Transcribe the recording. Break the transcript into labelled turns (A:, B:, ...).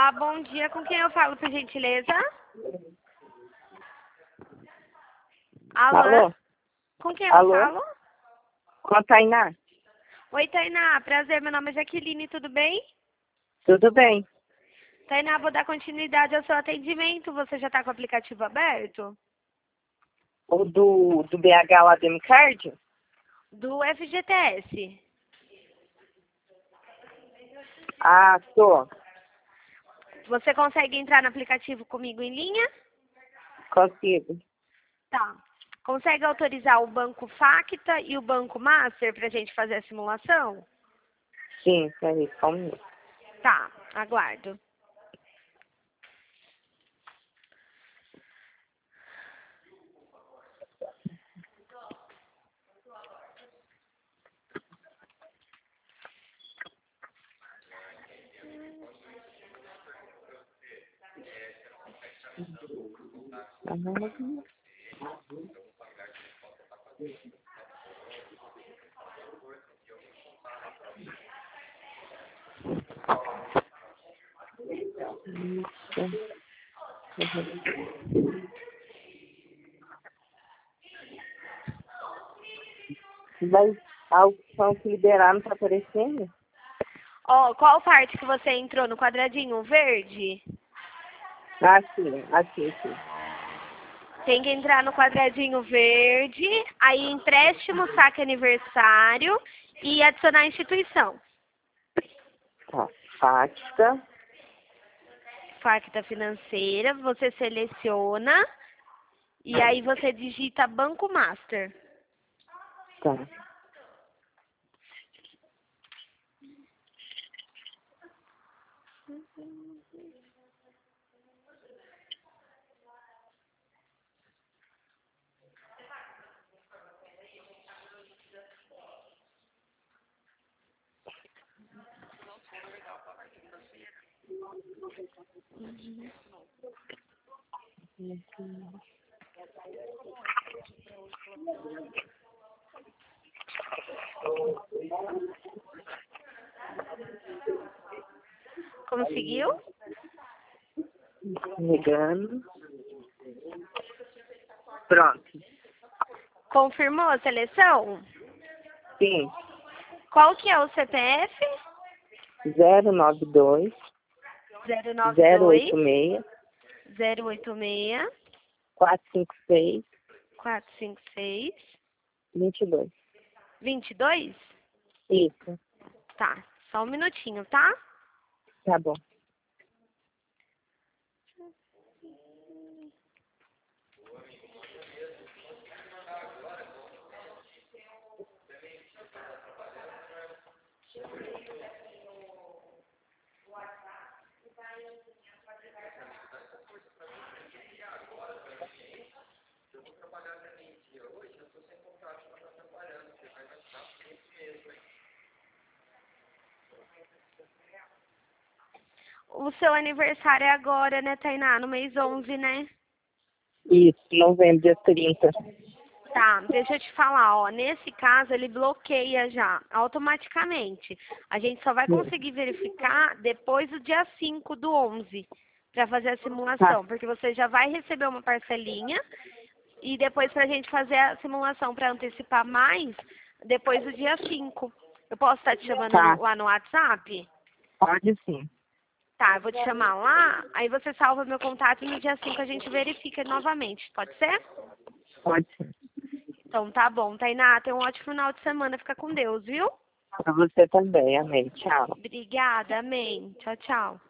A: Olá, bom dia. Com quem eu falo, por gentileza? Alô?
B: Alô?
A: Com quem eu
B: Alô?
A: falo?
B: Com a Tainá?
A: Oi, Tainá. Prazer, meu nome é Jaqueline, tudo bem?
B: Tudo bem?
A: Tainá, vou dar continuidade ao seu atendimento. Você já está com o aplicativo aberto?
B: O do BH lá do M-Card?
A: Do FGTS.
B: Ah, tô.
A: Você consegue entrar no aplicativo comigo em linha?
B: Consigo.
A: Tá. Consegue autorizar o Banco Facta e o Banco Master para a gente fazer a simulação?
B: Sim, peraí, só um minuto.
A: Tá, aguardo.
B: Aham. Mas a opção que liberar não tá aparecendo?
A: Ó, qual parte que você entrou? No quadradinho verde?
B: Ah, sim, aqui, sim.
A: Tem que entrar no quadradinho verde, aí empréstimo, saque aniversário e adicionar a instituição.
B: Tá, Facta.
A: Facta financeira, você seleciona e aí você digita Banco Master.
B: Tá.
A: Conseguiu?
B: Ligando. Pronto.
A: Confirmou a seleção?
B: Sim.
A: Qual que é o CPF?
B: 092
A: 092
B: 086
A: 086
B: 456
A: 456
B: 22.
A: 22?
B: Isso.
A: Tá, só um minutinho, tá?
B: Tá bom.
A: O seu aniversário é agora, né, Tainá? No mês 11, né?
B: Isso, novembro, dia 30.
A: Tá, deixa eu te falar, ó. Nesse caso, ele bloqueia já, automaticamente. A gente só vai conseguir verificar depois do dia 5 do 11 para fazer a
B: Tá,
A: simulação, porque você já vai receber uma parcelinha e depois pra gente fazer a simulação para antecipar mais, depois do dia 5. Eu posso estar te chamando
B: tá.
A: lá no WhatsApp?
B: Pode sim.
A: Tá, eu vou te chamar lá, aí você salva meu contato e no dia 5 a gente verifica novamente, pode ser?
B: Pode sim.
A: Então tá bom, Tainá, tenha um ótimo final de semana, fica com Deus, viu?
B: Pra você também, amém. Tchau.
A: Obrigada, amém. Tchau, tchau.